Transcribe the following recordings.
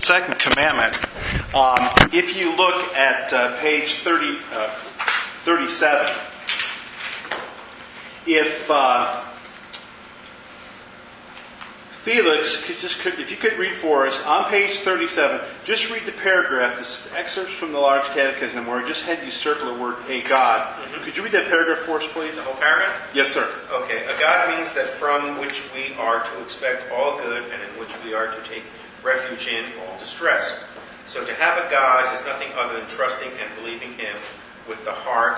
second commandment, if you look at page 37, if Felix, if you could read for us on page 37, just read the paragraph. This is excerpts from the Large Catechism where I just had you circle the word "a God." Mm-hmm. Could you read that paragraph for us, please? The whole paragraph? Yes, sir. Okay. A God means that from which we are to expect all good and in which we are to take refuge in all distress. So to have a God is nothing other than trusting and believing Him with the heart.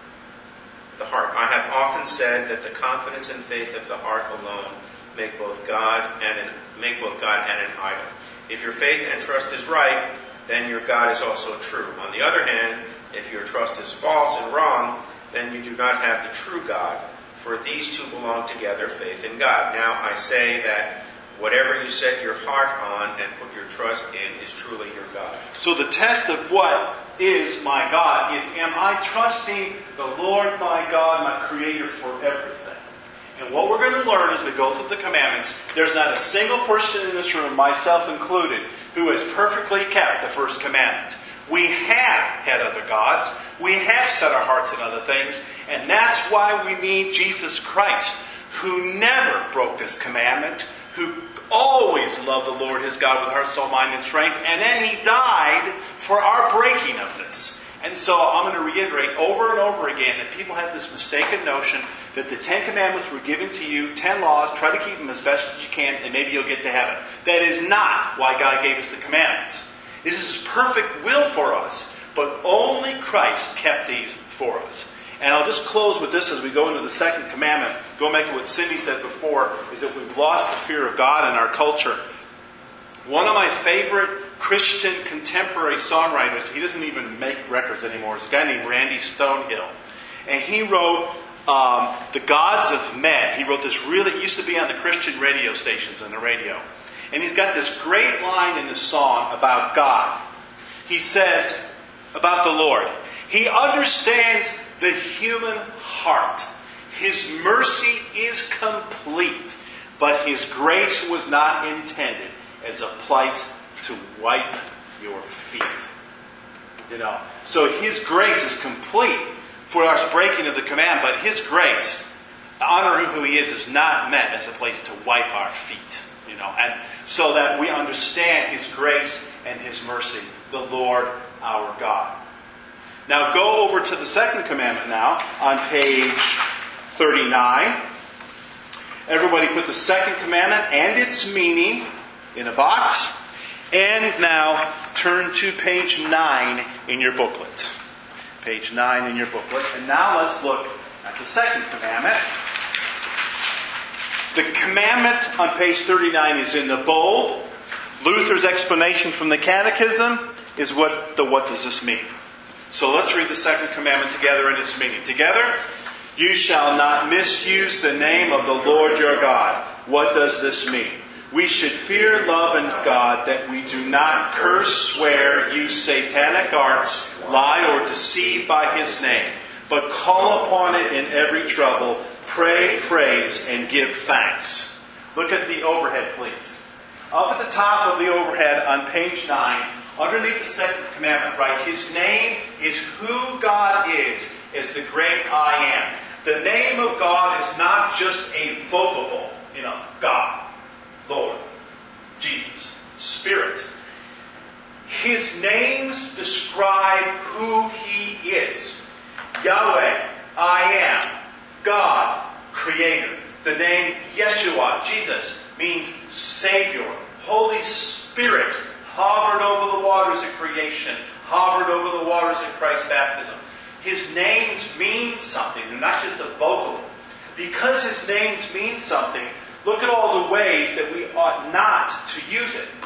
I have often said that the confidence and faith of the heart alone make both God and an idol. If your faith and trust is right, then your God is also true. On the other hand, if your trust is false and wrong, then you do not have the true God. For these two belong together, faith and God. Now I say that whatever you set your heart on and put your trust in is truly your God. So the test of what is my God is, am I trusting the Lord my God, my Creator, for everything? And what we're going to learn as we go through the commandments, there's not a single person in this room, myself included, who has perfectly kept the first commandment. We have had other gods. We have set our hearts on other things. And that's why we need Jesus Christ, who never broke this commandment, who always loved the Lord his God with heart, soul, mind, and strength. And then He died for our breaking of this. And so I'm going to reiterate over and over again that people have this mistaken notion that the 10 Commandments were given to you, 10 laws, try to keep them as best as you can, and maybe you'll get to heaven. That is not why God gave us the commandments. This is His perfect will for us, but only Christ kept these for us. And I'll just close with this as we go into the second commandment. Going back to what Cindy said before, is that we've lost the fear of God in our culture. One of my favorite Christian contemporary songwriters, he doesn't even make records anymore, is a guy named Randy Stonehill. And he wrote The Gods of Men. He wrote this it used to be on the Christian radio stations on the radio. And he's got this great line in the song about God. He says about the Lord, He understands the human heart. His mercy is complete, but His grace was not intended as a place to wipe your feet. So His grace is complete for our breaking of the command, but His grace, honoring who He is not meant as a place to wipe our feet. And so that we understand His grace and His mercy, the Lord our God. Now go over to the second commandment now on page 39. Everybody put the second commandment and its meaning in a box. And now turn to page 9 in your booklet. Page 9 in your booklet. And now let's look at the second commandment. The commandment on page 39 is in the bold. Luther's explanation from the Catechism is what does this mean? So let's read the second commandment together and its meaning. Together, you shall not misuse the name of the Lord your God. What does this mean? We should fear, love, and God that we do not curse, swear, use satanic arts, lie, or deceive by His name, but call upon it in every trouble, pray, praise, and give thanks. Look at the overhead, please. Up at the top of the overhead on page 9, underneath the second commandment, right, His name is who God is the great I am. The name of God is not just a vocable, God, Lord, Jesus, Spirit. His names describe who He is. Yahweh, I am, God, Creator. The name Yeshua, Jesus, means Savior. Holy Spirit hovered over the waters of creation, hovered over the waters of Christ's baptism. His names mean something. They're not just a vocable. Because His names mean something, look at all the ways that we ought not to use it.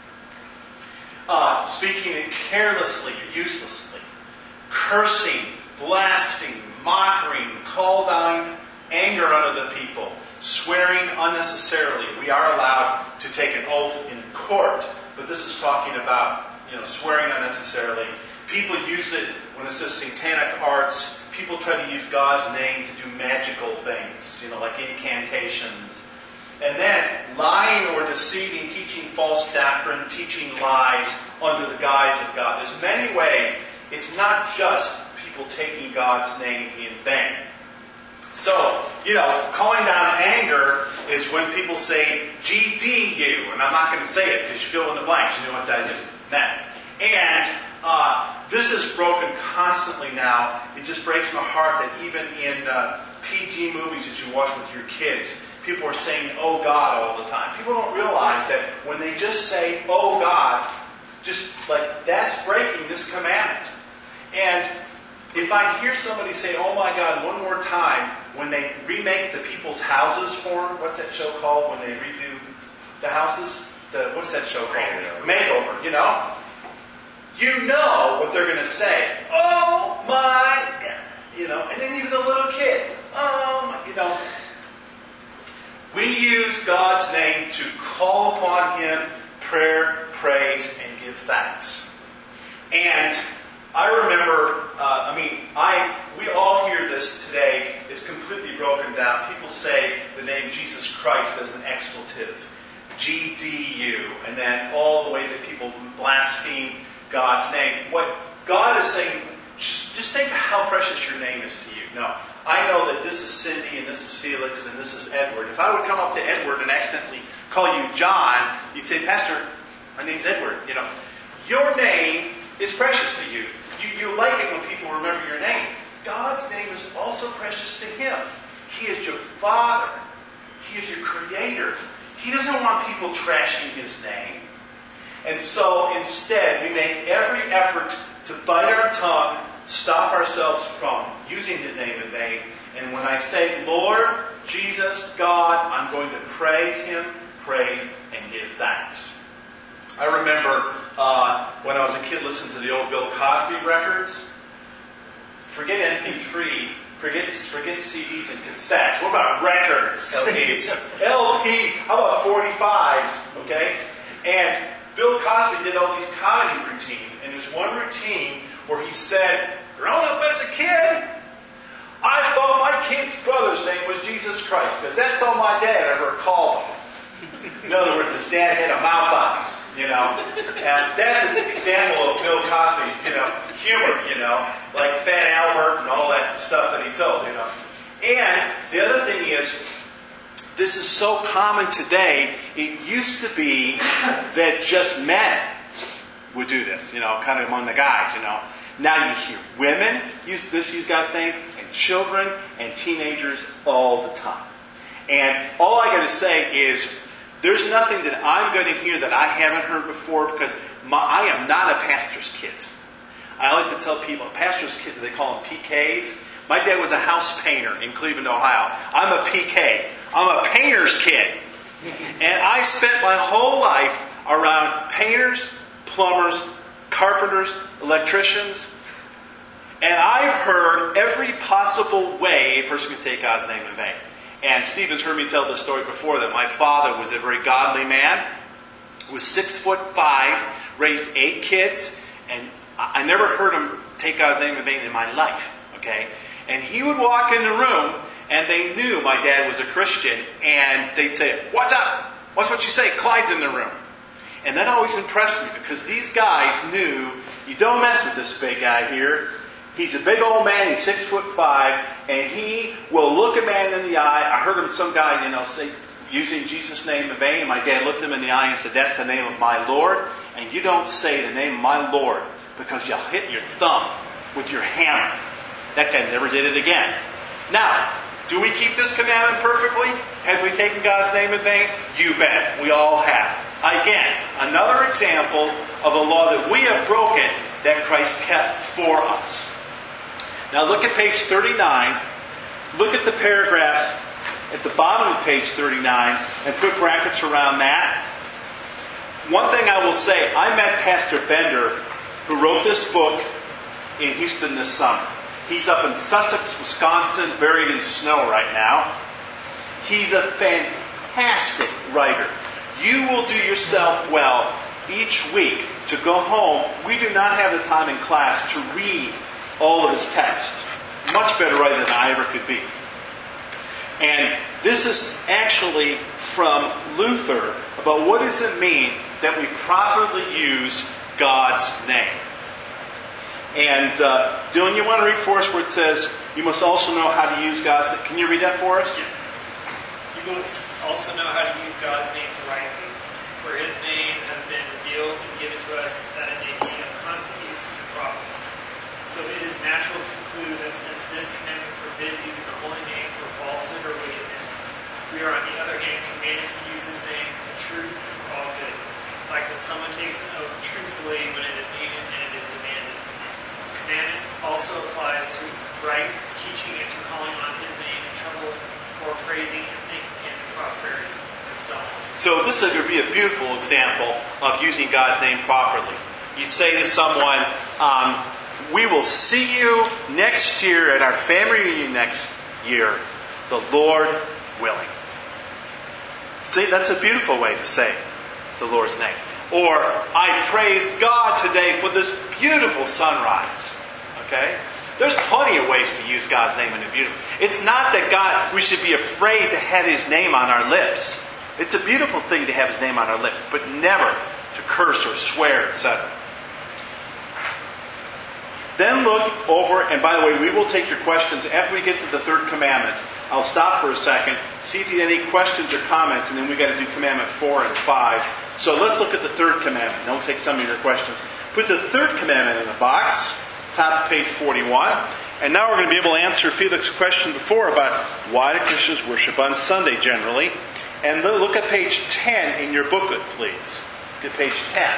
Speaking it carelessly or uselessly. Cursing, blaspheming, mocking, call down anger on other people. Swearing unnecessarily. We are allowed to take an oath in court. But this is talking about, swearing unnecessarily. People use it when it says satanic arts. People try to use God's name to do magical things, like incantations. And then lying or deceiving, teaching false doctrine, teaching lies under the guise of God. There's many ways. It's not just people taking God's name in vain. So, calling down anger is when people say GDU, and I'm not going to say it because you fill in the blanks. You know what that just meant. And this is broken constantly now. It just breaks my heart that even in PG movies that you watch with your kids, people are saying, oh God, all the time. People don't realize that when they just say, oh God, just like that's breaking this commandment. And if I hear somebody say, oh my God, one more time, when they remake the people's houses for them, what's that show called when they redo the houses? What's that show called? Makeover, You know what they're going to say. Oh my God. And then even the little kid. We use God's name to call upon Him, prayer, praise, and give thanks. And I remember, we all hear this today. It's completely broken down. People say the name Jesus Christ as an expletive. GDU. And then all the way that people blaspheme God's name. What God is saying, just think how precious your name is to you. No, I know that this is Cindy and this is Felix and this is Edward. If I would come up to Edward and accidentally call you John, you'd say, Pastor, my name's Edward. Your name is precious to you. You like it when people remember your name. God's name is also precious to Him. He is your Father. He is your Creator. He doesn't want people trashing His name. And so instead, we make every effort to bite our tongue, stop ourselves from using His name in vain. And when I say, Lord, Jesus, God, I'm going to praise Him, praise, and give thanks. I remember when I was a kid listening to the old Bill Cosby records. Forget MP3, forget CDs and cassettes. What about records? LPs. LPs. How about 45s? Okay? And Bill Cosby did all these comedy routines. And there's one routine where he said, growing up as a kid, I thought my kid's brother's name was Jesus Christ, because that's all my dad ever called him. In other words, his dad had a mouth on him. And that's an example of Bill Cosby's, humor, like Fat Albert and all that stuff that he told, And the other thing is, this is so common today. It used to be that just men would do this, kind of among the guys, Now you hear women use God's name, and children and teenagers all the time. And all I got to say is, there's nothing that I'm going to hear that I haven't heard before, because I am not a pastor's kid. I like to tell people, pastor's kids, they call them PKs. My dad was a house painter in Cleveland, Ohio. I'm a PK. I'm a painter's kid. And I spent my whole life around painters, plumbers, carpenters, electricians. And I've heard every possible way a person can take God's name in vain. And Steve has heard me tell this story before, that my father was a very godly man, was 6'5", raised 8 kids, and I never heard him take God's name in vain in my life. Okay? And he would walk in the room, and they knew my dad was a Christian, and they'd say, "What's up? What's what you say? Clyde's in the room." And that always impressed me, because these guys knew, you don't mess with this big guy here. He's a big old man, he's 6'5", and he will look a man in the eye. I heard him, some guy, say, using Jesus' name in vain, and my dad looked him in the eye and said, "That's the name of my Lord, and you don't say the name of my Lord, because you'll hit your thumb with your hammer." That guy never did it again. Now, do we keep this commandment perfectly? Have we taken God's name in vain? You bet. We all have. Again, another example of a law that we have broken that Christ kept for us. Now look at page 39. Look at the paragraph at the bottom of page 39 and put brackets around that. One thing I will say, I met Pastor Bender, who wrote this book, in Houston this summer. He's up in Sussex, Wisconsin, buried in snow right now. He's a fantastic writer. You will do yourself well each week to go home. We do not have the time in class to read all of his text. Much better writer than I ever could be. And this is actually from Luther about what does it mean that we properly use God's name. And Dylan, you want to read for us where it says, you must also know how to use God's name. Can you read that for us? Yeah. You must also know how to use God's name rightly, for His name has been revealed and given to us that it may be of constant use and profit. So it is natural to conclude that since this commandment forbids using the holy name for falsehood or wickedness, we are on the other hand commanded to use His name for truth and for all good, like when someone takes an oath truthfully when it is needed and it is demanded. The commandment also applies to right teaching and to calling on His name in trouble or praising and thanking Him in prosperity, and so on. So this is going to be a beautiful example of using God's name properly. You'd say to someone, we will see you next year at our family reunion next year, the Lord willing. See, that's a beautiful way to say the Lord's name. Or, I praise God today for this beautiful sunrise. Okay? There's plenty of ways to use God's name in a beautiful. It's not that we should be afraid to have His name on our lips. It's a beautiful thing to have His name on our lips, but never to curse or swear, etc. Then look over, and by the way, we will take your questions after we get to the third commandment. I'll stop for a second, see if you have any questions or comments, and then we've got to do commandment 4 and 5. So let's look at the third commandment, and I'll take some of your questions. Put the third commandment in the box, top of page 41. And now we're going to be able to answer Felix's question before about why do Christians worship on Sunday generally. And look at page 10 in your booklet, please. Look at page 10.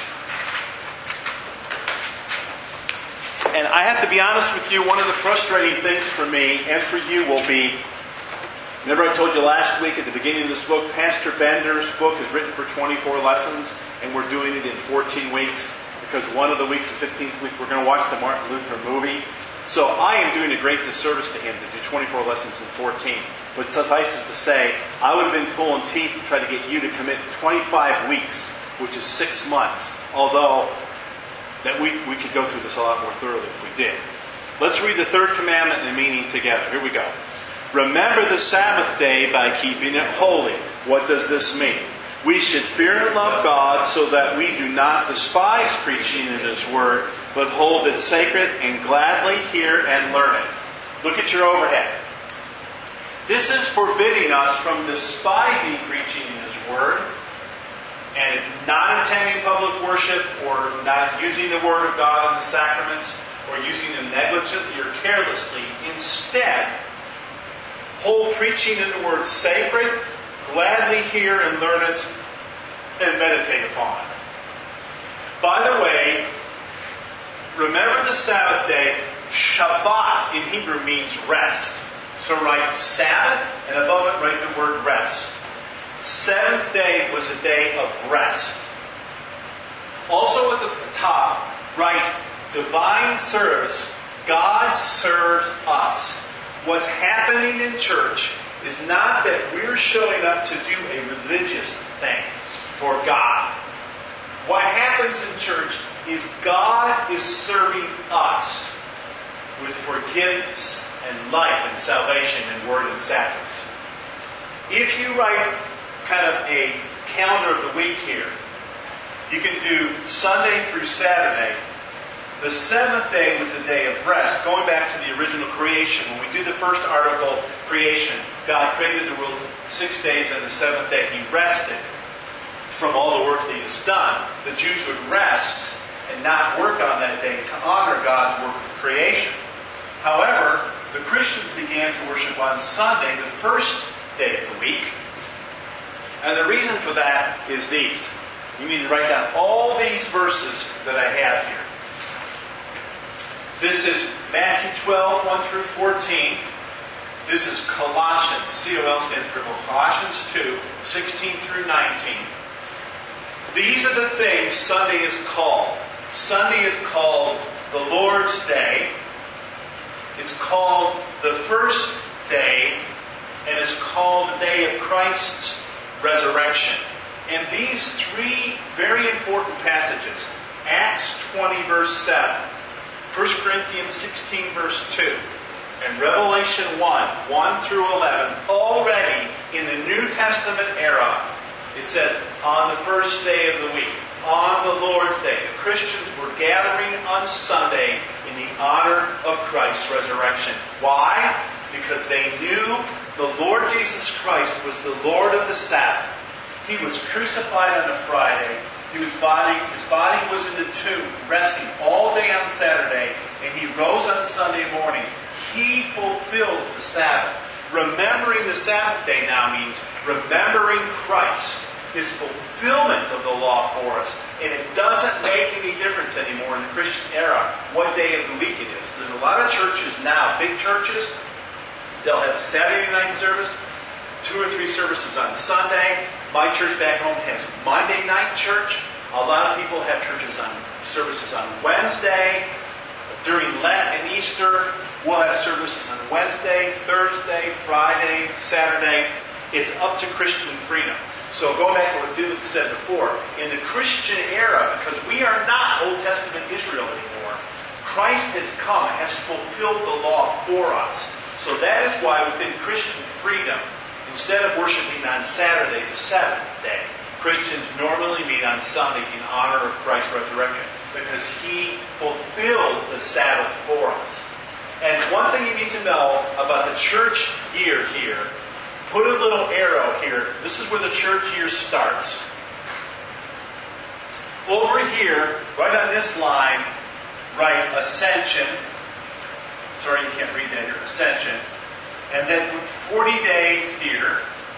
And I have to be honest with you, one of the frustrating things for me and for you will be, remember I told you last week at the beginning of this book, Pastor Bender's book is written for 24 lessons, and we're doing it in 14 weeks, because one of the weeks, the 15th week, we're going to watch the Martin Luther movie. So I am doing a great disservice to him to do 24 lessons in 14. But suffices to say, I would have been pulling teeth to try to get you to commit 25 weeks, which is 6 months, although that we could go through this a lot more thoroughly if we did. Let's read the third commandment and the meaning together. Here we go. Remember the Sabbath day by keeping it holy. What does this mean? We should fear and love God so that we do not despise preaching in His Word, but hold it sacred and gladly hear and learn it. Look at your overhead. This is forbidding us from despising preaching in His Word, and not attending public worship, or not using the Word of God in the sacraments, or using them negligently or carelessly. Instead, hold preaching in the Word sacred, gladly hear and learn it, and meditate upon it. By the way, remember the Sabbath day. Shabbat in Hebrew means rest. So write Sabbath, and above it write the word rest. Seventh day was a day of rest. Also at the top, write divine service. God serves us. What's happening in church is not that we're showing up to do a religious thing for God. What happens in church is God is serving us with forgiveness and life and salvation and word and sacrament. If you write kind of a calendar of the week here, you can do Sunday through Saturday. The seventh day was the day of rest, going back to the original creation. When we do the first article, creation, God created the world 6 days, and the seventh day He rested from all the work that He has done. The Jews would rest and not work on that day to honor God's work of creation. However, the Christians began to worship on Sunday, the first day of the week. And the reason for that is these. You need to write down all these verses that I have here. This is Matthew 12, 1 through 14. This is Colossians. COL stands for Colossians 2, 16 through 19. These are the things Sunday is called. Sunday is called the Lord's Day. It's called the first day. And it's called the day of Christ's resurrection. And these three very important passages, Acts 20 verse 7, 1 Corinthians 16 verse 2, and Revelation 1 through 11, already in the New Testament era, it says, on the first day of the week, on the Lord's Day, the Christians were gathering on Sunday in the honor of Christ's resurrection. Why? Because they knew the Lord Jesus Christ was the Lord of the Sabbath. He was crucified on a Friday. His body was in the tomb, resting all day on Saturday, and he rose on Sunday morning. He fulfilled the Sabbath. Remembering the Sabbath day now means remembering Christ, his fulfillment of the law for us. And it doesn't make any difference anymore in the Christian era what day of the week it is. There's a lot of churches now, big churches, they'll have Saturday night service, 2 or 3 services on Sunday. My church back home has Monday night church. A lot of people have services on Wednesday. During Lent and Easter, we'll have services on Wednesday, Thursday, Friday, Saturday. It's up to Christian freedom. So going back to what Felix said before, in the Christian era, because we are not Old Testament Israel anymore, Christ has come, has fulfilled the law for us. So that is why within Christian freedom, instead of worshiping on Saturday, the seventh day, Christians normally meet on Sunday in honor of Christ's resurrection, because He fulfilled the Sabbath for us. And one thing you need to know about the church year here, put a little arrow here. This is where the church year starts. Over here, right on this line, write Ascension. Sorry, you can't read that here. Ascension. And then put 40 days here,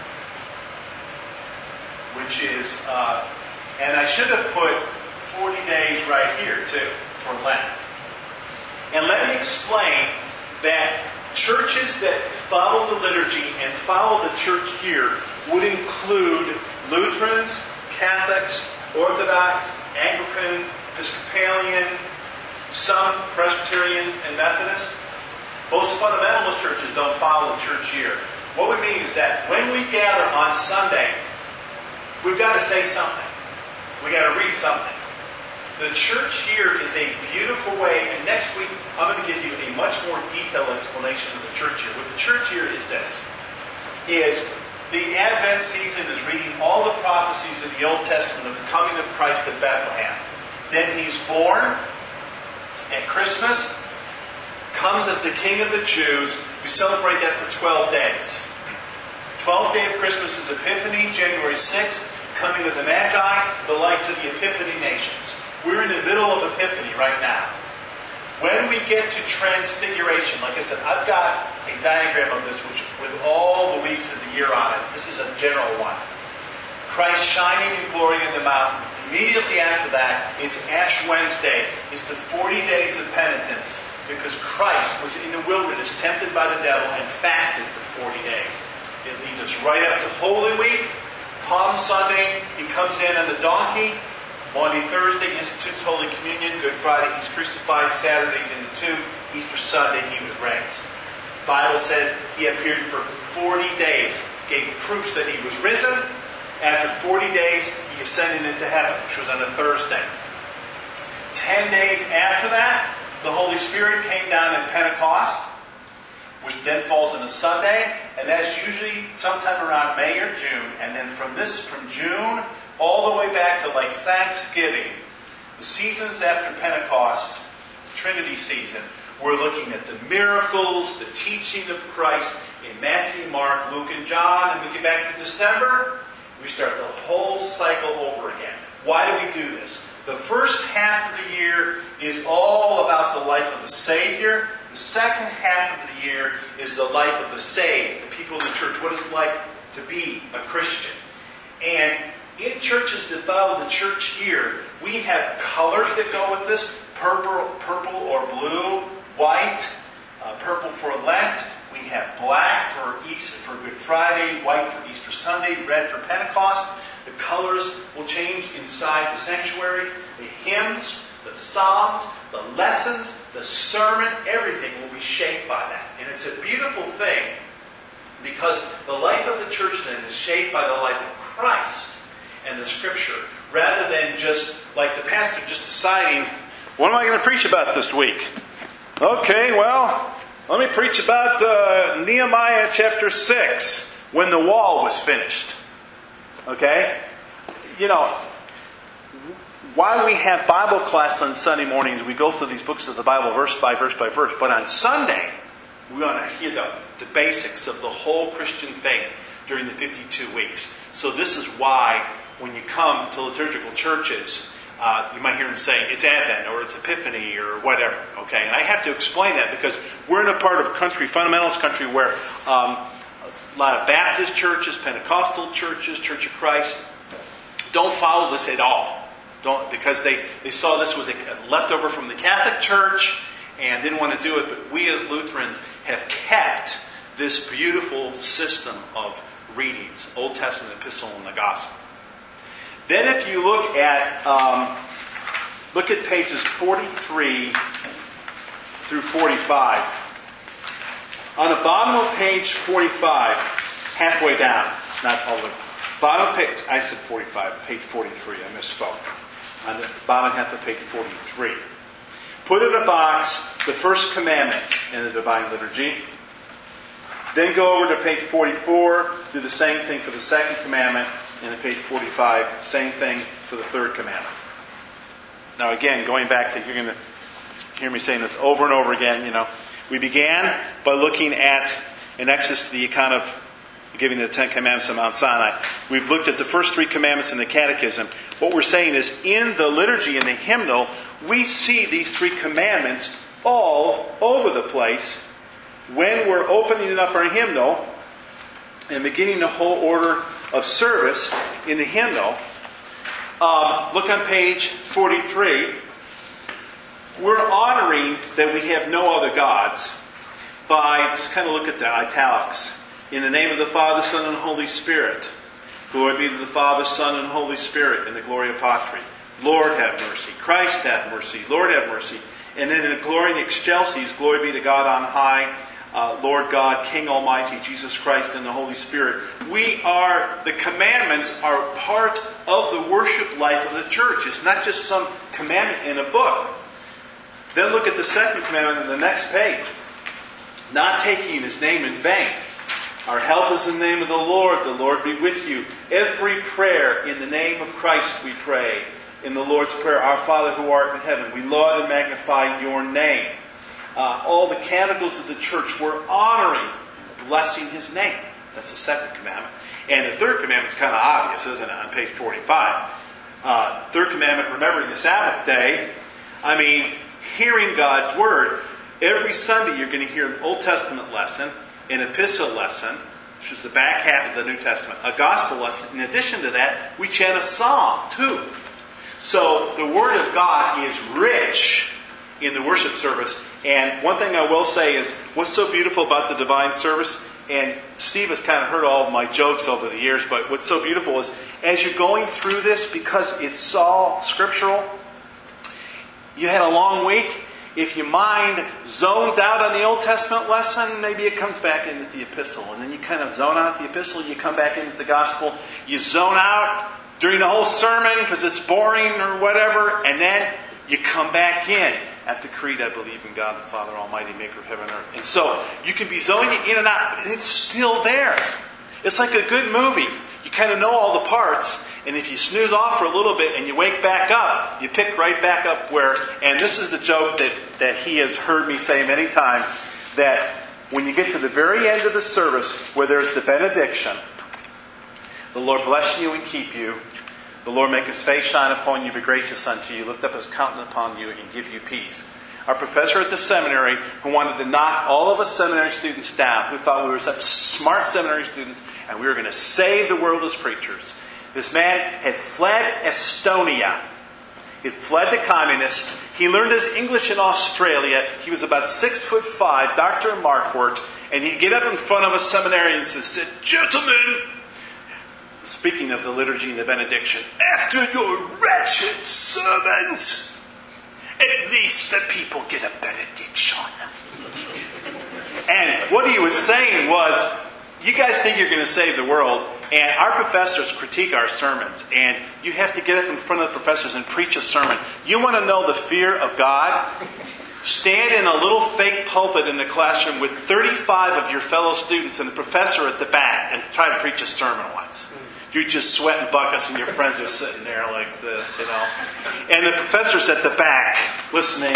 which is, and I should have put 40 days right here too, for Lent. And let me explain that churches that follow the liturgy and follow the church year would include Lutherans, Catholics, Orthodox, Anglican, Episcopalian, some Presbyterians and Methodists. Most fundamentalist churches don't follow the church year. What we mean is that when we gather on Sunday, we've got to say something. We've got to read something. The church year is a beautiful way, and next week I'm going to give you a much more detailed explanation of the church year. What the church year is this, is the Advent season is reading all the prophecies of the Old Testament of the coming of Christ at Bethlehem. Then He's born at Christmas, comes as the King of the Jews. We celebrate that for 12 days. 12th day of Christmas is Epiphany, January 6th, coming of the Magi, the light to the Epiphany nations. We're in the middle of Epiphany right now. When we get to Transfiguration, like I said, I've got a diagram of this with all the weeks of the year on it. This is a general one. Christ shining in glory in the mountain. Immediately after that, it's Ash Wednesday. It's the 40 days of penitence, because Christ was in the wilderness, tempted by the devil, and fasted for 40 days. It leads us right up to Holy Week. Palm Sunday, He comes in on the donkey. Maundy Thursday, institutes Holy Communion. Good Friday, He's crucified. Saturday's in the tomb. Easter Sunday, He was raised. The Bible says He appeared for 40 days, gave proofs that He was risen. After 40 days, He ascended into heaven, which was on a Thursday. 10 days after that, the Holy Spirit came down at Pentecost, which then falls on a Sunday, and that's usually sometime around May or June. And then from June all the way back to like Thanksgiving, the seasons after Pentecost, Trinity season, we're looking at the miracles, the teaching of Christ in Matthew, Mark, Luke, and John. And we get back to December, we start the whole cycle over again. Why do we do this? The first half of the year is all about the life of the Savior. The second half of the year is the life of the saved, the people of the church, what it's like to be a Christian. And in churches that follow the church year, we have colors that go with this: purple or blue, white, purple for Lent. We have black for Easter, for Good Friday, white for Easter Sunday, red for Pentecost. The colors will change inside the sanctuary. The hymns, the psalms, the lessons, the sermon, everything will be shaped by that. And it's a beautiful thing, because the life of the church then is shaped by the life of Christ and the Scripture, rather than just like the pastor just deciding, what am I going to preach about this week? Okay, well, Let me preach about Nehemiah chapter 6, when the wall was finished. Okay? You know, why we have Bible class on Sunday mornings, we go through these books of the Bible verse by verse by verse. But on Sunday, we want to hear the basics of the whole Christian faith during the 52 weeks. So this is why when you come to liturgical churches, you might hear them say it's Advent or it's Epiphany or whatever. Okay, and I have to explain that because we're in a part of country, fundamentalist country, where a lot of Baptist churches, Pentecostal churches, Church of Christ don't follow this at all. Because they saw this was a leftover from the Catholic Church and didn't want to do it. But we as Lutherans have kept this beautiful system of readings, Old Testament, Epistle, and the Gospel. Then if you look at pages 43 through 45. On the bottom of page 45, halfway down, not all the way, bottom of page, I said 45, page 43, I misspoke. On the bottom half of page 43. Put in a box the first commandment in the Divine Liturgy. Then go over to page 44, do the same thing for the second commandment, and at page 45, same thing for the third commandment. Now again, going back to, you're going to hear me saying this over and over again, we began by looking at, in Exodus, the account of giving the Ten Commandments on Mount Sinai. We've looked at the first three commandments in the Catechism. What we're saying is, in the liturgy, in the hymnal, we see these three commandments all over the place when we're opening up our hymnal and beginning the whole order of service in the hymnal. Look on page 43. We're honoring that we have no other gods by, just kind of look at the italics. In the name of the Father, Son, and Holy Spirit. Glory be to the Father, Son, and Holy Spirit in the Gloria Patri. Lord have mercy. Christ have mercy. Lord have mercy. And then in the Gloria in Excelsis, glory be to God on high, Lord God, King Almighty, Jesus Christ, and the Holy Spirit. The commandments are part of the worship life of the church. It's not just some commandment in a book. Then look at the second commandment on the next page. Not taking His name in vain. Our help is in the name of the Lord be with you. Every prayer in the name of Christ we pray. In the Lord's Prayer, Our Father who art in heaven, we laud and magnify your name. All the canticles of the church, we're honoring and blessing His name. That's the second commandment. And the third commandment is kind of obvious, isn't it, on page 45. Third commandment, remembering the Sabbath day. Hearing God's Word. Every Sunday you're going to hear an Old Testament lesson, an epistle lesson, which is the back half of the New Testament, a gospel lesson. In addition to that, we chant a psalm too. So the Word of God is rich in the worship service. And one thing I will say is, what's so beautiful about the divine service, and Steve has kind of heard all of my jokes over the years, but what's so beautiful is, as you're going through this, because it's all scriptural, you had a long week. If your mind zones out on the Old Testament lesson, maybe it comes back into the epistle. And then you kind of zone out the epistle, you come back into the gospel. You zone out during the whole sermon because it's boring or whatever. And then you come back in at the creed, I believe in God the Father Almighty, maker of heaven and earth. And so you can be zoning in and out, but it's still there. It's like a good movie. You kind of know all the parts. And if you snooze off for a little bit and you wake back up, you pick right back up where... And this is the joke that he has heard me say many times, that when you get to the very end of the service where there's the benediction, the Lord bless you and keep you. The Lord make His face shine upon you, be gracious unto you, lift up His countenance upon you, and give you peace. Our professor at the seminary, who wanted to knock all of us seminary students down, who thought we were such smart seminary students, and we were going to save the world as preachers. This man had fled Estonia. He had fled the communists. He learned his English in Australia. He was about 6'5", Dr. Marquardt, and he'd get up in front of a seminarians and say, "Gentlemen," speaking of the liturgy and the benediction, "after your wretched sermons, at least the people get a benediction." And what he was saying was, you guys think you're going to save the world, and our professors critique our sermons, and you have to get up in front of the professors and preach a sermon. You want to know the fear of God? stand in a little fake pulpit in the classroom with 35 of your fellow students and the professor at the back and try to preach a sermon once. You're just sweating buckets and your friends are sitting there like this, And the professor's at the back listening.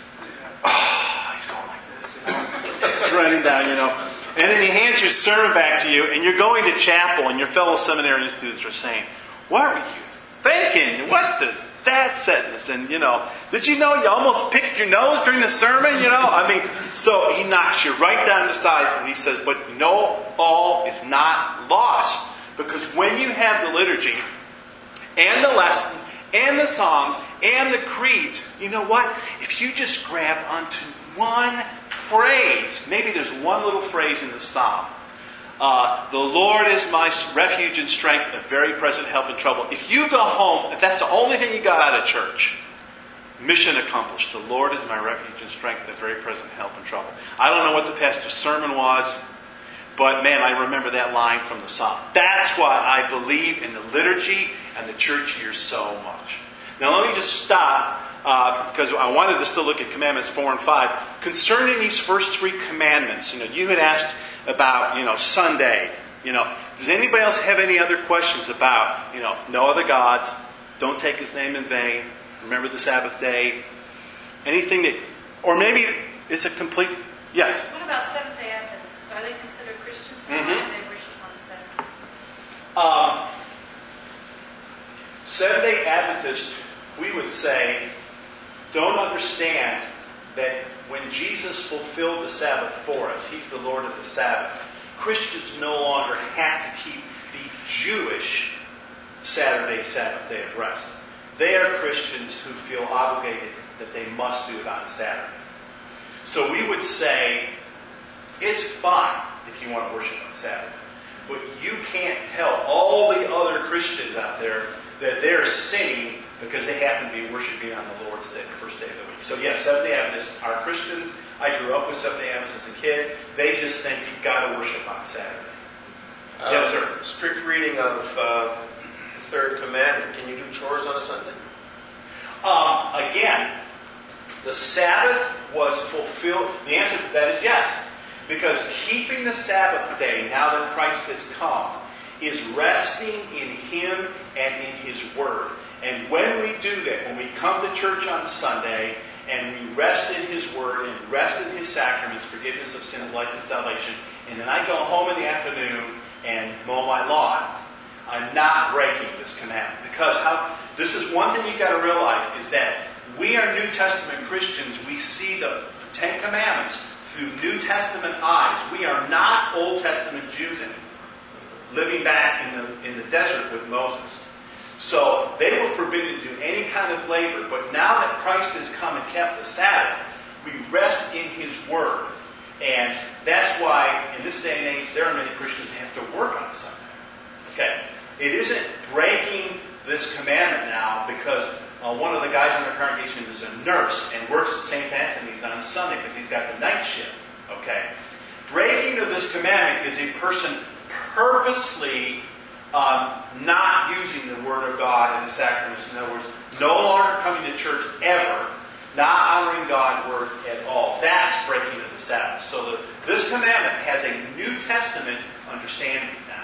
Oh, he's going like this, He's writing down, And then he hands your sermon back to you and you're going to chapel and your fellow seminary students are saying, what were you thinking? What does that sentence? And, did you know you almost picked your nose during the sermon? So he knocks you right down the side and he says, but no, all is not lost. Because when you have the liturgy and the lessons and the psalms and the creeds, you know what? If you just grab onto one phrase, maybe there's one little phrase in the psalm. The Lord is my refuge and strength, a very present help in trouble. If you go home, if that's the only thing you got out of church, mission accomplished. The Lord is my refuge and strength, a very present help in trouble. I don't know what the pastor's sermon was, but man, I remember that line from the psalm. That's why I believe in the liturgy and the church year so much. Now let me just stop, because I wanted to still look at commandments 4 and 5. Concerning these first 3 commandments, you had asked about, Sunday. Does anybody else have any other questions about, no other gods, don't take his name in vain, remember the Sabbath day, anything that, or maybe it's a complete, yes? What about Seventh-day Adventists? Are they considered Christians? Why do they worship on the Sabbath? Seventh-day Adventists, we would say, don't understand that when Jesus fulfilled the Sabbath for us, He's the Lord of the Sabbath. Christians no longer have to keep the Jewish Saturday, Sabbath day of rest. They are Christians who feel obligated that they must do it on Saturday. So we would say, it's fine if you want to worship on Saturday. But you can't tell all the other Christians out there that they're sinning because they happen to be worshiping on the Lord's Day, the first day of the week. So yes, Seventh-day Adventists are Christians. I grew up with Seventh-day Adventists as a kid. They just think you've got to worship on Saturday. Yes, sir. Strict reading of the third commandment. Can you do chores on a Sunday? Again, the Sabbath was fulfilled. The answer to that is yes. Because keeping the Sabbath day, now that Christ has come, is resting in Him and in His Word. And when we do that, when we come to church on Sunday, and we rest in His Word, and rest in His sacraments, forgiveness of sins, life, and salvation, and then I go home in the afternoon and mow my lawn, I'm not breaking this commandment. Because this is one thing you've got to realize, is that we are New Testament Christians. We see the Ten Commandments through New Testament eyes. We are not Old Testament Jews anymore, living back in the desert with Moses. So they were forbidden to do any kind of labor. But now that Christ has come and kept the Sabbath, we rest in His Word. And that's why, in this day and age, there are many Christians who have to work on Sunday. Okay? It isn't breaking this commandment now because one of the guys in our congregation is a nurse and works at St. Anthony's on Sunday because he's got the night shift. Okay? Breaking of this commandment is a person purposely not using the Word of God in the sacraments. In other words, no longer coming to church ever, not honoring God's Word at all. That's breaking of the Sabbath. So this commandment has a New Testament understanding now.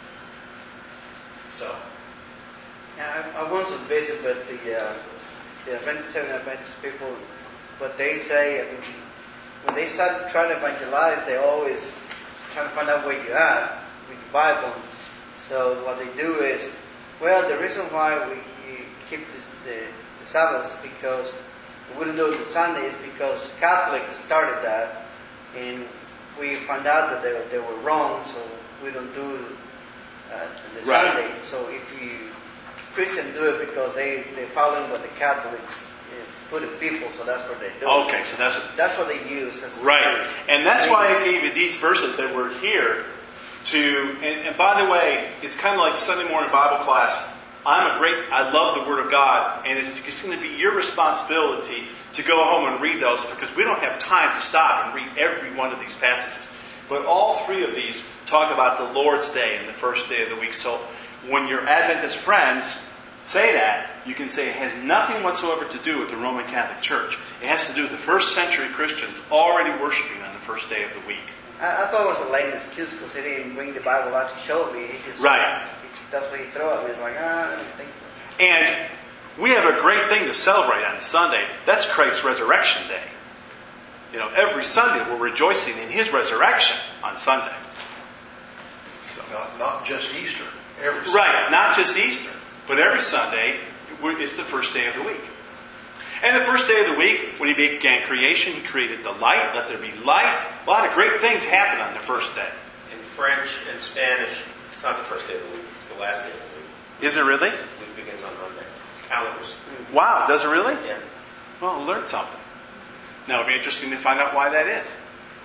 So. Yeah, I want to visit with the Adventist people, but they say, when they start trying to evangelize, they always try to find out where you're at with the Bible. So what they do is, the reason why we keep the Sabbath is because we wouldn't do it on Sunday is because Catholics started that, and we found out that they were wrong, so we don't do the Sunday. So if Christians do it because they're following what the Catholics put in people, so that's what they do. Okay, so that's what they use. Right, and that's why I gave you these verses that were here to. And by the way, it's kind of like Sunday morning Bible class. I love the Word of God, and it's going to be your responsibility to go home and read those because we don't have time to stop and read every one of these passages. But all three of these talk about the Lord's Day and the first day of the week. So when your Adventist friends say that, you can say it has nothing whatsoever to do with the Roman Catholic Church. It has to do with the first century Christians already worshiping on the first day of the week. I thought it was a lame excuse because he didn't bring the Bible out to show me. He just, Right. That's what he threw at me. It's like, I don't think so. And we have a great thing to celebrate on Sunday. That's Christ's resurrection day. You know, every Sunday we're rejoicing in His resurrection on Sunday. So. Not just Easter. Every Sunday. Right, not just Easter, but every Sunday is the first day of the week. And the first day of the week, when He began creation, He created the light. Let there be light. A lot of great things happen on the first day. In French and Spanish, it's not the first day of the week. It's the last day of the week. Is it really? The week begins on Monday. Calendars. Wow, does it really? Yeah. Well, we'll learn something. Now, it'll be interesting to find out why that is.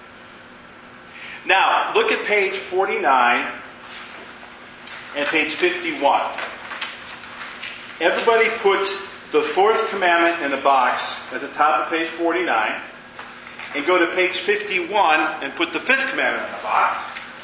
Now, look at page 49 and page 51. Everybody put the fourth commandment in a box at the top of page 49 and go to page 51 and put the fifth commandment in a box.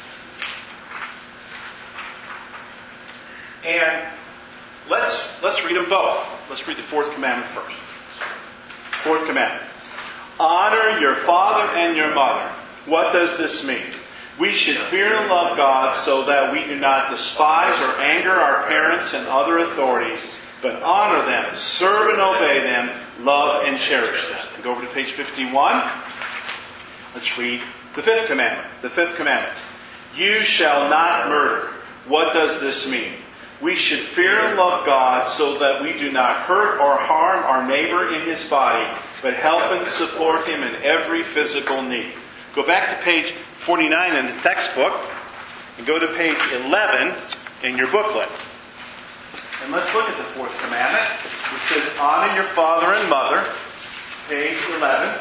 And let's read them both. Let's read the fourth commandment first. Fourth commandment. Honor your father and your mother. What does this mean? We should fear and love God so that we do not despise or anger our parents and other authorities, but honor them, serve and obey them, love and cherish them. And go over to page 51. Let's read the fifth commandment. The fifth commandment. You shall not murder. What does this mean? We should fear and love God so that we do not hurt or harm our neighbor in his body, but help and support him in every physical need. Go back to page 49 in the textbook and go to page 11 in your booklet. And let's look at the fourth commandment, which says, honor your father and mother. Page 11.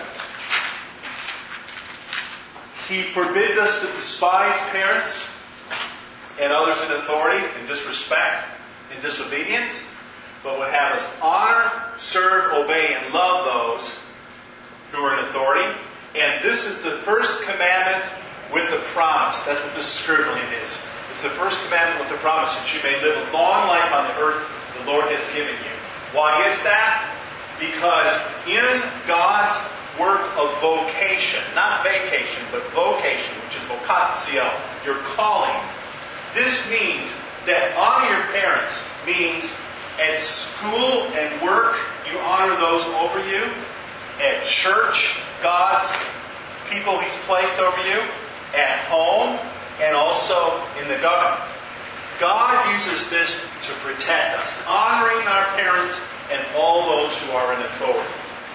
He forbids us to despise parents and others in authority, in disrespect, in disobedience, but would have us honor, serve, obey, and love those who are in authority. And this is the first commandment with the promise. That's what this scribbling is. It's the first commandment with the promise that you may live a long life on the earth the Lord has given you. Why is that? Because in God's work of vocation, not vacation, but vocation, which is vocatio, your calling, this means that honor your parents means at school and work, you honor those over you. At church, God's people He's placed over you. At home, and also in the government. God uses this to protect us, honoring our parents and all those who are in authority.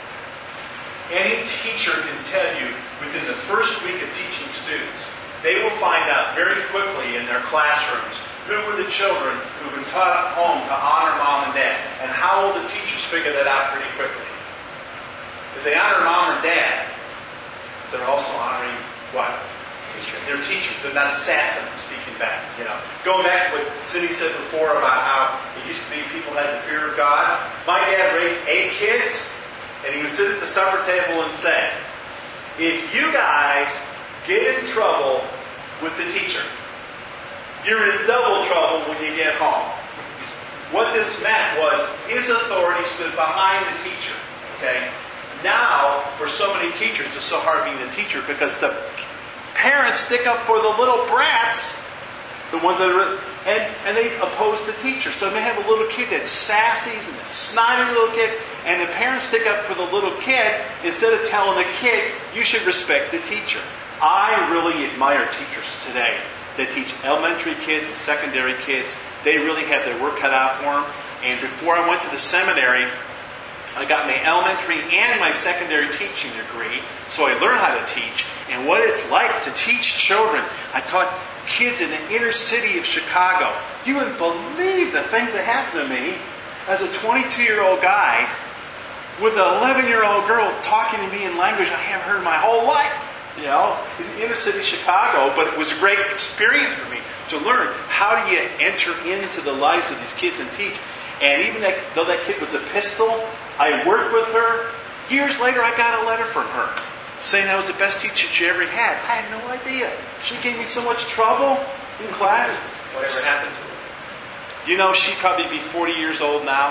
Any teacher can tell you within the first week of teaching students, they will find out very quickly in their classrooms who were the children who've been taught at home to honor mom and dad. And how will the teachers figure that out pretty quickly? If they honor mom and dad, they're also honoring what? Their teachers. They're not assassin speaking back. You know, going back to what Cindy said before about how it used to be people had the fear of God. My dad raised 8 kids, and he would sit at the supper table and say, if you guys get in trouble with the teacher, you're in double trouble when you get home. What this meant was his authority stood behind the teacher. Okay. Now, for so many teachers, it's so hard being a teacher because the parents stick up for the little brats, the ones that are, and they oppose the teacher. So they have a little kid that's sassy and a snotty little kid, and the parents stick up for the little kid instead of telling the kid, you should respect the teacher. I really admire teachers today that teach elementary kids and secondary kids. They really have their work cut out for them. And before I went to the seminary, I got my elementary and my secondary teaching degree, so I learned how to teach and what it's like to teach children. I taught kids in the inner city of Chicago. You wouldn't believe the things that happened to me as a 22-year-old guy with an 11-year-old girl talking to me in language I haven't heard in my whole life. You know, in the inner city of Chicago, but it was a great experience for me to learn how do you enter into the lives of these kids and teach. And even though that kid was a pistol, I worked with her. Years later, I got a letter from her saying I was the best teacher she ever had. I had no idea. She gave me so much trouble in class. Whatever happened to her? You know, she'd probably be 40 years old now.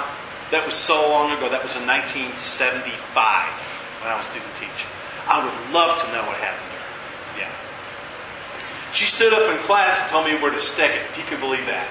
That was so long ago. That was in 1975 when I was student teaching. I would love to know what happened there. Yeah. She stood up in class and told me where to stick it, if you can believe that.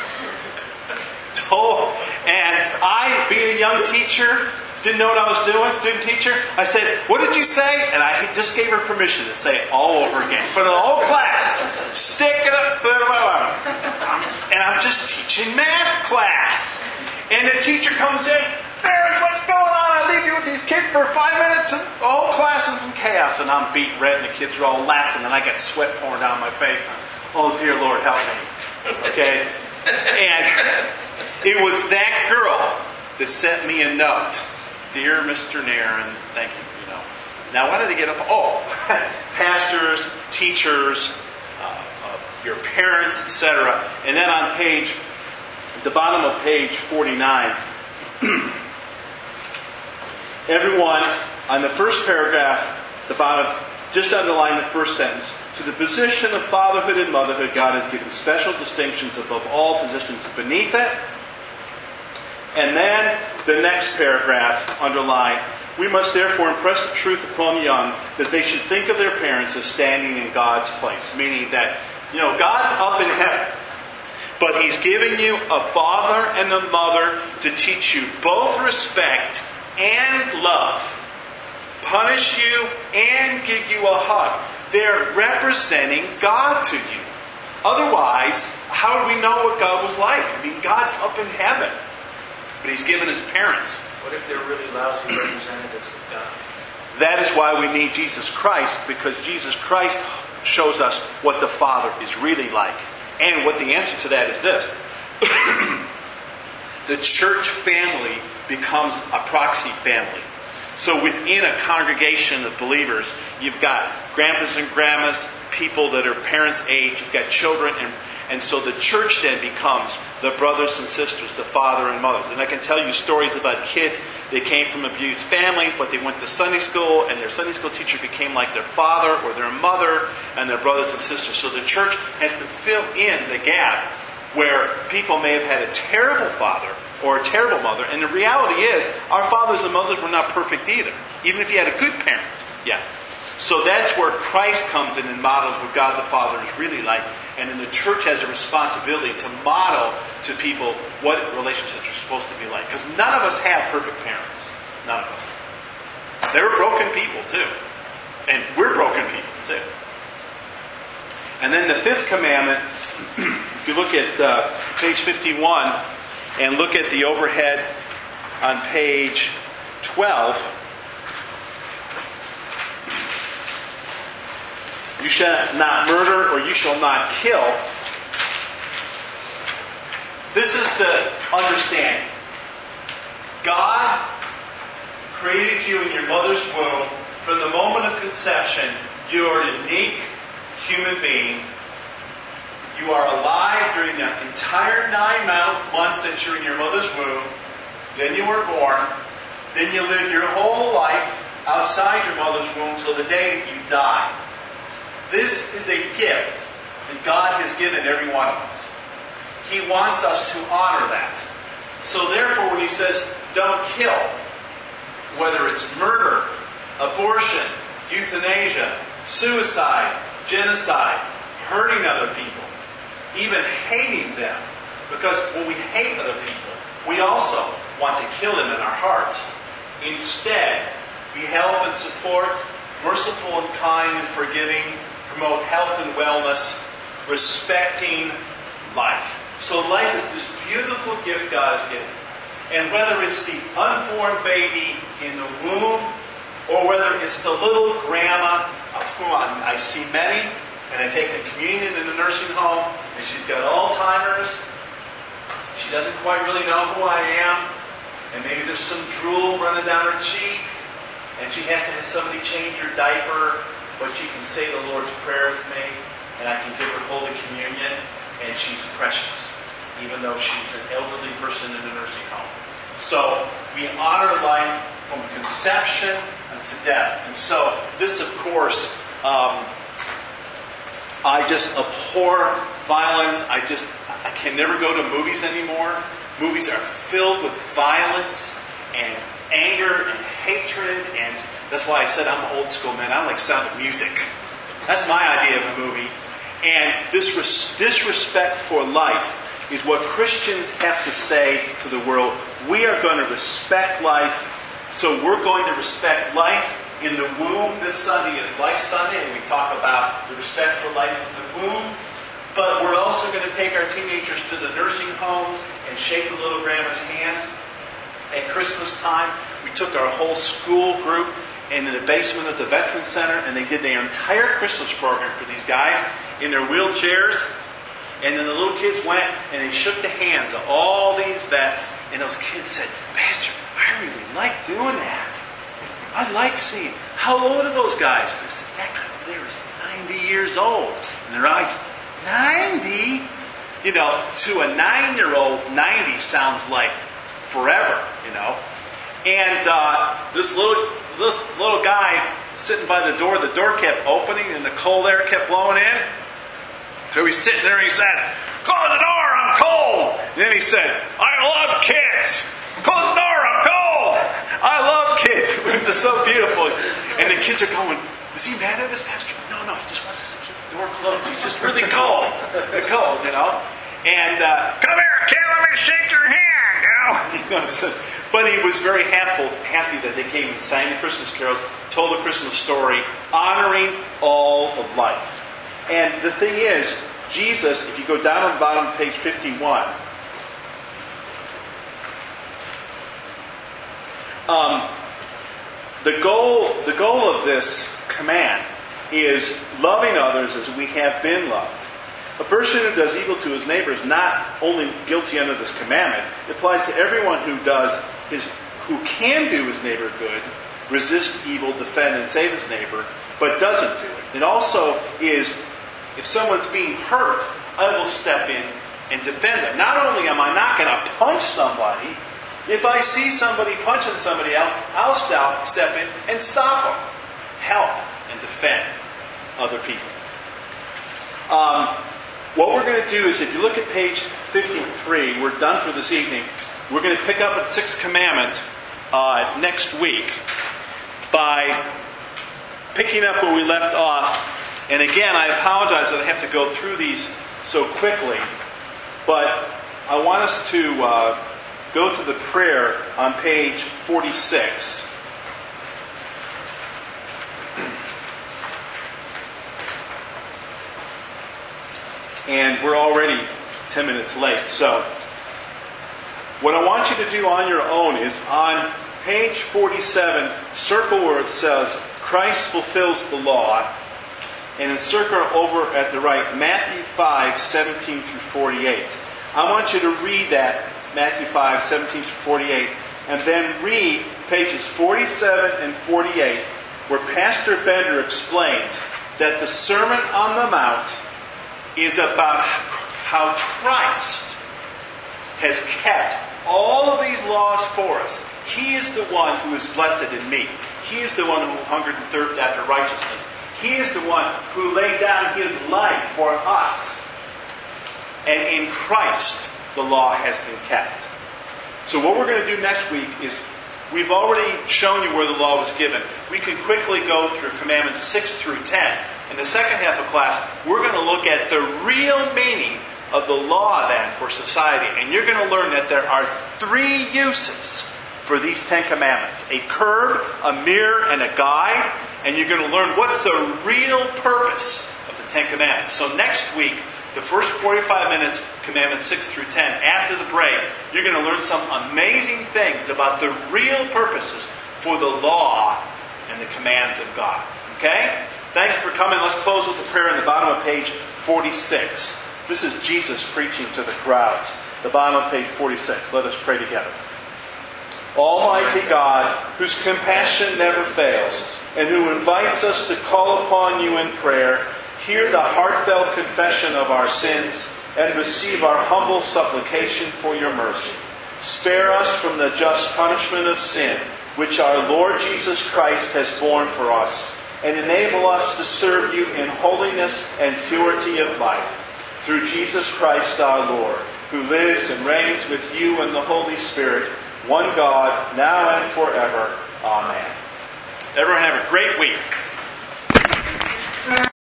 And I, being a young teacher, didn't know what I was doing, student teacher. I said, "What did you say?" And I just gave her permission to say it all over again. For the whole class. Stick it up. And I'm just teaching math class. And the teacher comes in. "There's what's going on. I leave you with these kids for 5 minutes." And the whole class is in chaos. And I'm beat red and the kids are all laughing. And I got sweat pouring down my face. Oh, dear Lord, help me. Okay? And it was that girl that sent me a note. "Dear Mr. Nairns, thank you for your note." Now, why did I get up? Oh, pastors, teachers, your parents, etc. And then on the bottom of page 49, everyone, on the first paragraph, the bottom, just underline the first sentence. "To the position of fatherhood and motherhood, God has given special distinctions above all positions beneath it." And then the next paragraph, underlined, "We must therefore impress the truth upon the young that they should think of their parents as standing in God's place." Meaning that, God's up in heaven. But He's giving you a father and a mother to teach you both respect and love. Punish you and give you a hug. They're representing God to you. Otherwise, how would we know what God was like? I mean, God's up in heaven. But He's given His parents. What if they're really lousy representatives of God? That is why we need Jesus Christ, because Jesus Christ shows us what the Father is really like. And what the answer to that is this. The church family becomes a proxy family. So within a congregation of believers, you've got grandpas and grandmas, people that are parents' age, you've got children, and so the church then becomes the brothers and sisters, the father and mothers. And I can tell you stories about kids that came from abused families, but they went to Sunday school, and their Sunday school teacher became like their father or their mother and their brothers and sisters. So the church has to fill in the gap where people may have had a terrible father or a terrible mother. And the reality is, our fathers and mothers were not perfect either, even if you had a good parent. Yeah. So that's where Christ comes in and models what God the Father is really like. And then the church has a responsibility to model to people what relationships are supposed to be like. Because none of us have perfect parents. None of us. They're broken people too. And we're broken people too. And then the fifth commandment, if you look at page 51 and look at the overhead on page 12, "You shall not murder," or "You shall not kill." This is the understanding. God created you in your mother's womb. From the moment of conception, you are a unique human being. You are alive during the entire 9 months that you're in your mother's womb. Then you were born. Then you live your whole life outside your mother's womb till the day that you die. This is a gift that God has given every one of us. He wants us to honor that. So therefore, when He says, don't kill, whether it's murder, abortion, euthanasia, suicide, genocide, hurting other people, even hating them, because when we hate other people, we also want to kill them in our hearts. Instead, we help and support, merciful and kind and forgiving, promote health and wellness, respecting life. So life is this beautiful gift God has given. And whether it's the unborn baby in the womb, or whether it's the little grandma, of whom I see many, and I take a communion in a nursing home, and she's got Alzheimer's. She doesn't quite really know who I am, and maybe there's some drool running down her cheek, and she has to have somebody change her diaper, but she can say the Lord's Prayer with me, and I can give her Holy Communion, and she's precious, even though she's an elderly person in a nursing home. So we honor life from conception to death. And so this, of course, I just abhor violence. I can never go to movies anymore movies are filled with violence and anger and hatred, and that's why I said I'm an old school man. I like Sound of Music. That's my idea of a movie. And this disrespect for life is what Christians have to say to the world. We are going to respect life, so we're going to respect life in the womb. This Sunday is Life Sunday, and we talk about the respect for life in the womb. But we're also going to take our teenagers to the nursing homes and shake the little grandma's hands. At Christmas time, we took our whole school group into the basement of the Veterans Center, and they did their entire Christmas program for these guys in their wheelchairs. And then the little kids went and they shook the hands of all these vets, and those kids said, "Pastor, I really like doing that. I like seeing. How old are those guys?" And I said, "That guy over there is 90 years old." And their eyes, 90? You know, to a 9-year-old, 90 sounds like forever, you know. And this little guy sitting by the door kept opening and the cold air kept blowing in. So he's sitting there and he says, "Close the door, I'm cold." And then he said, "I love kids. Close the door, I'm cold. I love kids." It was so beautiful. And the kids are going, "Is he mad at us, Pastor?" No, he just wants us to keep the door closed. He's just really cold. Cold, you know. And "Come here, kid, let me shake your hand." You know, so, but he was very happy that they came and sang the Christmas carols, told a Christmas story, honoring all of life. And the thing is, Jesus, if you go down on the bottom of page 51, the goal of this command is loving others as we have been loved. A person who does evil to his neighbor is not only guilty under this commandment, it applies to everyone who can do his neighbor good, resist evil, defend and save his neighbor, but doesn't do it. It also is, if someone's being hurt, I will step in and defend them. Not only am I not going to punch somebody, if I see somebody punching somebody else, I'll step in and stop them. Help and defend other people. What we're going to do is, if you look at page 53, we're done for this evening. We're going to pick up at the 6th commandment next week by picking up where we left off. And again, I apologize that I have to go through these so quickly, but I want us to go to the prayer on page 46. And we're already 10 minutes late. So what I want you to do on your own is on page 47, circle where it says Christ fulfills the law, and encircle over at the right Matthew 5, 17 through 48. I want you to read that, Matthew 5, 17 through 48, and then read pages 47 and 48, where Pastor Bender explains that the Sermon on the Mount is about how Christ has kept all of these laws for us. He is the one who is blessed and meek. He is the one who hungered and thirsted after righteousness. He is the one who laid down his life for us. And in Christ, the law has been kept. So what we're going to do next week is, we've already shown you where the law was given. We can quickly go through commandments 6 through 10. In the second half of class, we're going to look at the real meaning of the law then for society. And you're going to learn that there are 3 uses for these 10 commandments. A curb, a mirror, and a guide. And you're going to learn what's the real purpose of the 10 commandments. So next week, the first 45 minutes, commandments 6 through 10. After the break, you're going to learn some amazing things about the real purposes for the law and the commands of God. Okay? Thanks for coming. Let's close with the prayer in the bottom of page 46. This is Jesus preaching to the crowds. The bottom of page 46. Let us pray together. Almighty God, whose compassion never fails, and who invites us to call upon you in prayer, hear the heartfelt confession of our sins and receive our humble supplication for your mercy. Spare us from the just punishment of sin, which our Lord Jesus Christ has borne for us, and enable us to serve you in holiness and purity of life. Through Jesus Christ our Lord. who lives and reigns with you and the Holy Spirit, one God, now and forever. Amen. Everyone have a great week.